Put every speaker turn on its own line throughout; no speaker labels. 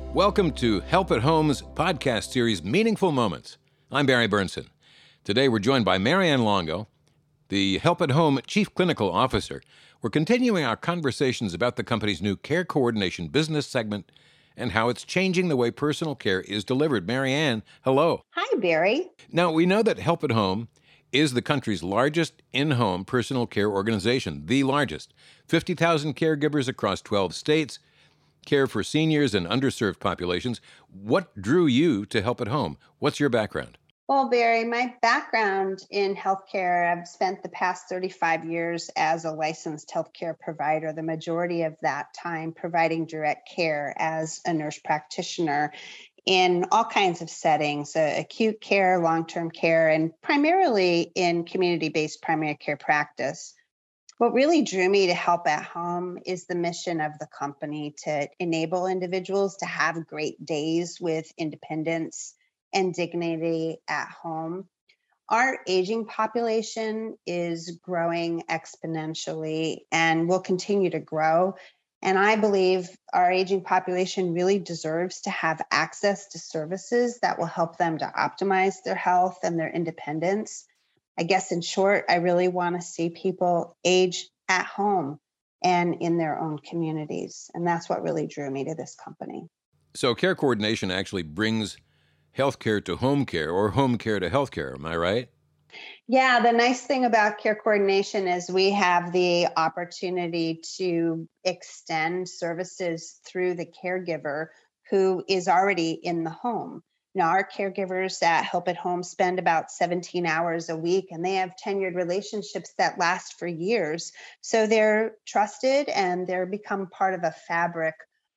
Welcome to Help at Home's podcast series, Meaningful Moments. I'm Barry Bernson. Today we're joined by Marianne Longo, the Help at Home Chief Clinical Officer. We're continuing our conversations about the company's new Care Coordination business segment and how it's changing the way personal care is delivered. Marianne, hello.
Hi, Barry.
Now, we know that Help at Home is the country's largest in-home personal care organization, the largest. 50,000 caregivers across 12 states, care for seniors and underserved populations. What drew you to Help at Home? What's your background?
Well, Barry, my background in healthcare, I've spent the past 35 years as a licensed healthcare provider, the majority of that time providing direct care as a nurse practitioner in all kinds of settings, acute care, long-term care, and primarily in community-based primary care practice. What really drew me to Help at Home is the mission of the company to enable individuals to have great days with independence and dignity at home. Our aging population is growing exponentially and will continue to grow. And I believe our aging population really deserves to have access to services that will help them to optimize their health and their independence. I guess in short, I really want to see people age at home and in their own communities. And that's what really drew me to this company.
So care coordination actually brings healthcare to home care or home care to healthcare. Am I right?
Yeah, the nice thing about care coordination is we have the opportunity to extend services through the caregiver who is already in the home. Now, our caregivers at Help at Home spend about 17 hours a week, and they have tenured relationships that last for years. So they're trusted and they're become part of a fabric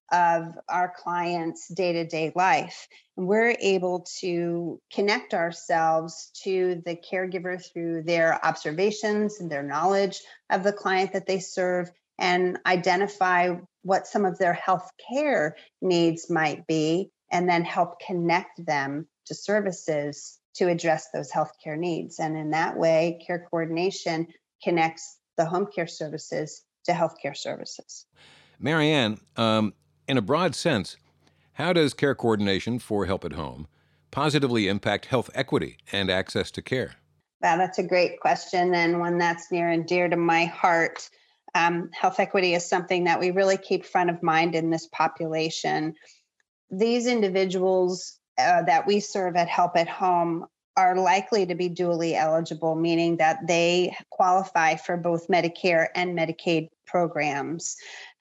of our clients' day-to-day life. And we're able to connect ourselves to the caregiver through their observations and their knowledge of the client that they serve and identify what some of their health care needs might be, and then help connect them to services to address those healthcare needs. And in that way, care coordination connects the home care services to healthcare services.
Marianne, in a broad sense, how does care coordination for Help at Home positively impact health equity and access to care?
Wow, that's a great question and one that's near and dear to my heart. Health equity is something that we really keep front of mind in this population. These individuals that we serve at Help at Home are likely to be dually eligible, meaning that they qualify for both Medicare and Medicaid programs.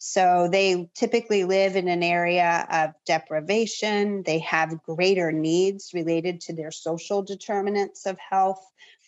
So they typically live in an area of deprivation. They have greater needs related to their social determinants of health.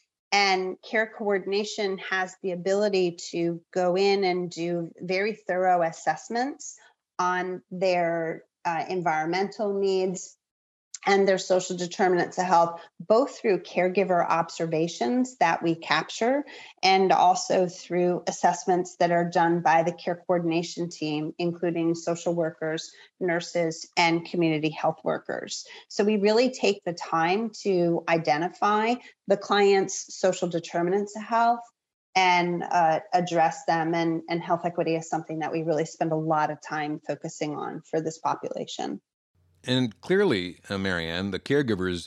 And care coordination has the ability to go in and do very thorough assessments on their environmental needs and their social determinants of health, both through caregiver observations that we capture and also through assessments that are done by the care coordination team, including social workers, nurses, and community health workers. So we really take the time to identify the client's social determinants of health and address them. And health equity is something that we really spend a lot of time focusing on for this population.
And clearly, Marianne, the caregivers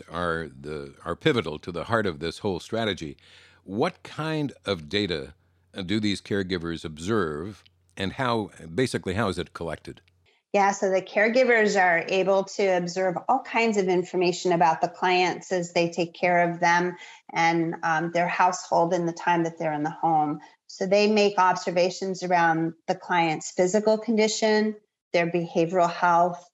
are pivotal to the heart of this whole strategy. What kind of data do these caregivers observe, and how is it collected?
Yeah, so the caregivers are able to observe all kinds of information about the clients as they take care of them and their household in the time that they're in the home. So they make observations around the client's physical condition, their behavioral health,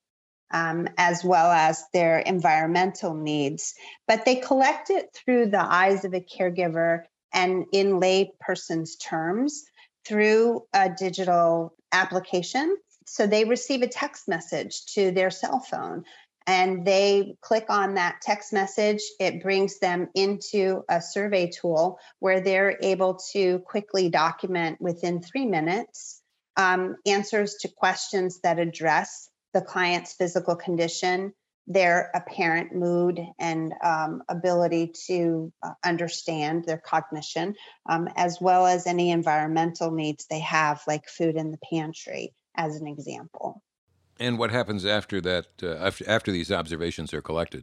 as well as their environmental needs. But they collect it through the eyes of a caregiver and in lay person's terms through a digital application. So they receive a text message to their cell phone and they click on that text message. It brings them into a survey tool where they're able to quickly document within 3 minutes answers to questions that address the client's physical condition, their apparent mood and ability to understand their cognition, as well as any environmental needs they have, like food in the pantry, as an example.
And what happens after that, after these observations are collected?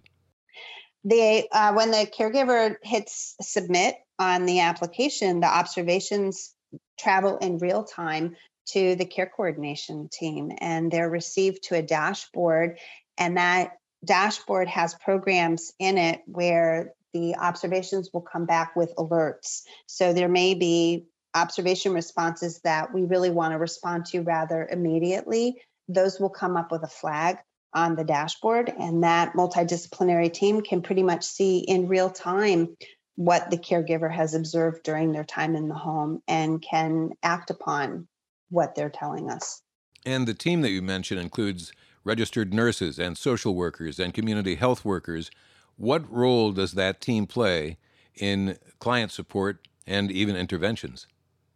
When the caregiver hits submit on the application, the observations travel in real time to the care coordination team, and they're received to a dashboard. And that dashboard has programs in it where the observations will come back with alerts. So there may be observation responses that we really want to respond to rather immediately. Those will come up with a flag on the dashboard, and that multidisciplinary team can pretty much see in real time what the caregiver has observed during their time in the home and can act upon what they're telling us.
And the team that you mentioned includes registered nurses and social workers and community health workers. What role does that team play in client support and even interventions?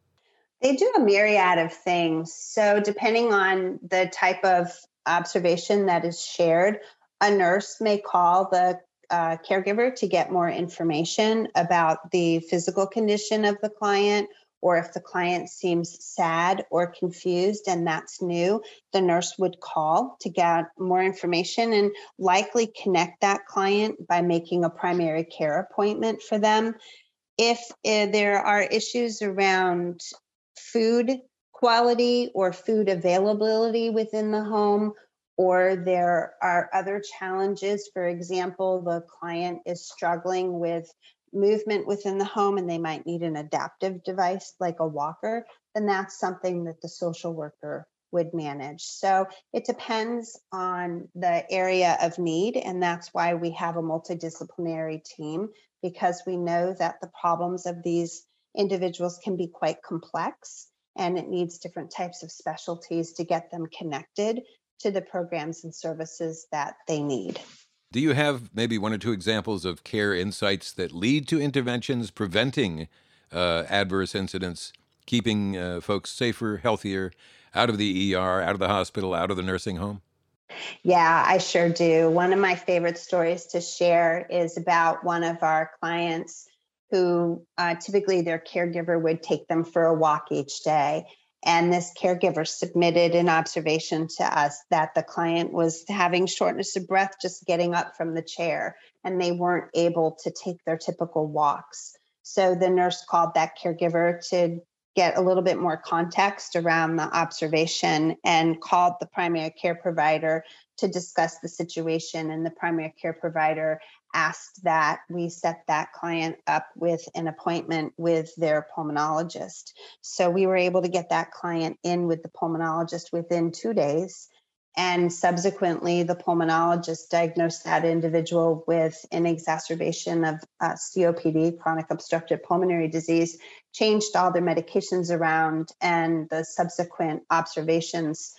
They do a myriad of things. So, depending on the type of observation that is shared, a nurse may call the caregiver to get more information about the physical condition of the client, or if the client seems sad or confused and that's new, the nurse would call to get more information and likely connect that client by making a primary care appointment for them. If there are issues around food quality or food availability within the home, or there are other challenges. For example, the client is struggling with movement within the home and they might need an adaptive device like a walker, then that's something that the social worker would manage. So it depends on the area of need, and that's why we have a multidisciplinary team, because we know that the problems of these individuals can be quite complex and it needs different types of specialties to get them connected to the programs and services that they need.
Do you have maybe one or two examples of care insights that lead to interventions preventing adverse incidents, keeping folks safer, healthier, out of the ER, out of the hospital, out of the nursing home?
Yeah, I sure do. One of my favorite stories to share is about one of our clients who typically their caregiver would take them for a walk each day. And this caregiver submitted an observation to us that the client was having shortness of breath just getting up from the chair, and they weren't able to take their typical walks. So the nurse called that caregiver to get a little bit more context around the observation and called the primary care provider to discuss the situation. And the primary care provider asked that we set that client up with an appointment with their pulmonologist. So we were able to get that client in with the pulmonologist within 2 days. And subsequently, the pulmonologist diagnosed that individual with an exacerbation of COPD, chronic obstructive pulmonary disease, changed all their medications around, and the subsequent observations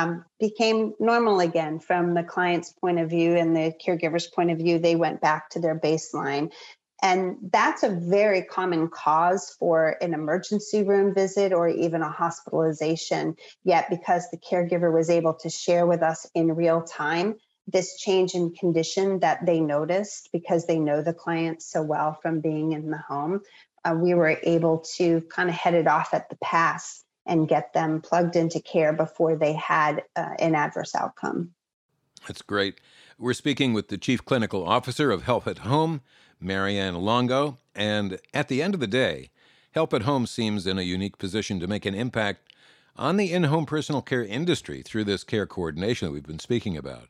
became normal again from the client's point of view and the caregiver's point of view. They went back to their baseline. And that's a very common cause for an emergency room visit or even a hospitalization. Yet, because the caregiver was able to share with us in real time this change in condition that they noticed because they know the client so well from being in the home, we were able to kind of head it off at the pass and get them plugged into care before they had an adverse outcome.
That's great. We're speaking with the Chief Clinical Officer of Help at Home, Marianne Longo. And at the end of the day, Help at Home seems in a unique position to make an impact on the in-home personal care industry through this care coordination that we've been speaking about.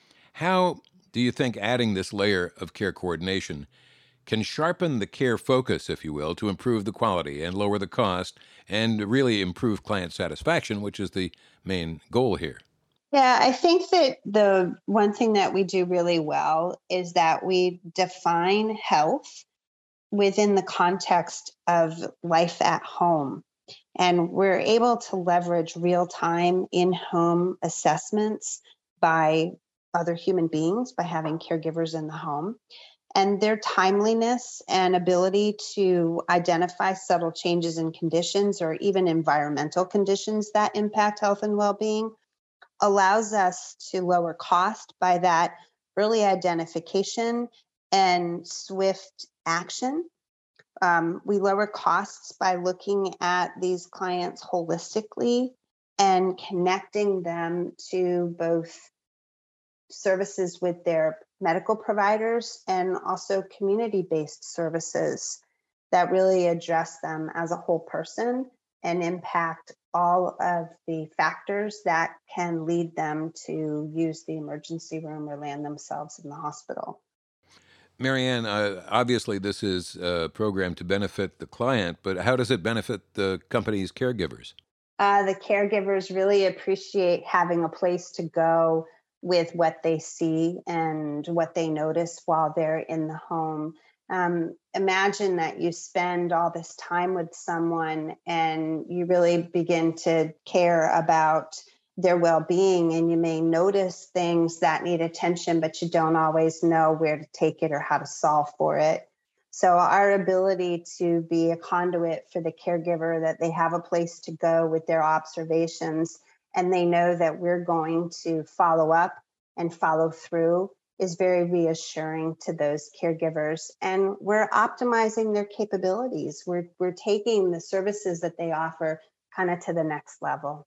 How do you think adding this layer of care coordination can sharpen the care focus, if you will, to improve the quality and lower the cost and really improve client satisfaction, which is the main goal here?
Yeah, I think that the one thing that we do really well is that we define health within the context of life at home. And we're able to leverage real time in home assessments by other human beings, by having caregivers in the home. And their timeliness and ability to identify subtle changes in conditions or even environmental conditions that impact health and well being allows us to lower cost by that early identification and swift action. We lower costs by looking at these clients holistically and connecting them to both services with their medical providers and also community-based services that really address them as a whole person and impact all of the factors that can lead them to use the emergency room or land themselves in the hospital.
Marianne, obviously this is a program to benefit the client, but how does it benefit the company's caregivers?
The caregivers really appreciate having a place to go with what they see and what they notice while they're in the home. Imagine that you spend all this time with someone and you really begin to care about their well-being, and you may notice things that need attention, but you don't always know where to take it or how to solve for it. So our ability to be a conduit for the caregiver, that they have a place to go with their observations and they know that we're going to follow up and follow through, is very reassuring to those caregivers. And we're optimizing their capabilities. We're taking the services that they offer kind of to the next level.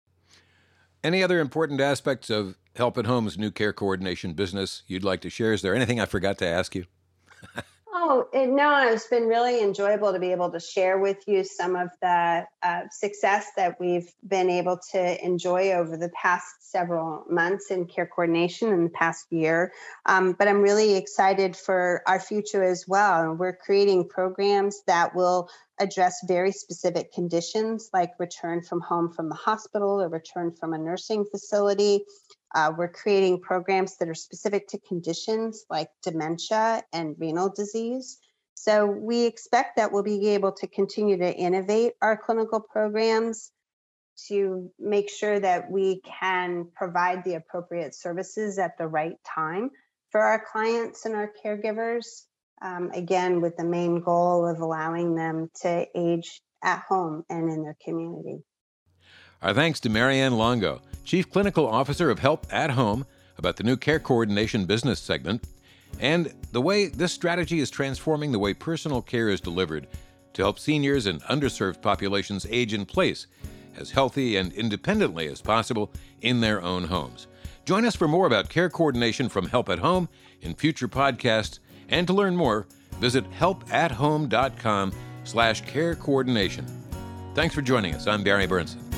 Any other important aspects of Help at Home's new care coordination business you'd like to share? Is there anything I forgot to ask you?
Oh, no, it's been really enjoyable to be able to share with you some of the success that we've been able to enjoy over the past several months in care coordination in the past year. But I'm really excited for our future as well. We're creating programs that will address very specific conditions like return from home from the hospital or return from a nursing facility. We're creating programs that are specific to conditions like dementia and renal disease. So we expect that we'll be able to continue to innovate our clinical programs to make sure that we can provide the appropriate services at the right time for our clients and our caregivers. Again, with the main goal of allowing them to age at home and in their community.
Our thanks to Marianne Longo, Chief Clinical Officer of Help at Home, about the new care coordination business segment and the way this strategy is transforming the way personal care is delivered to help seniors and underserved populations age in place as healthy and independently as possible in their own homes. Join us for more about care coordination from Help at Home in future podcasts, and to learn more, visit helpathome.com/care coordination. Thanks for joining us. I'm Barry Burnson.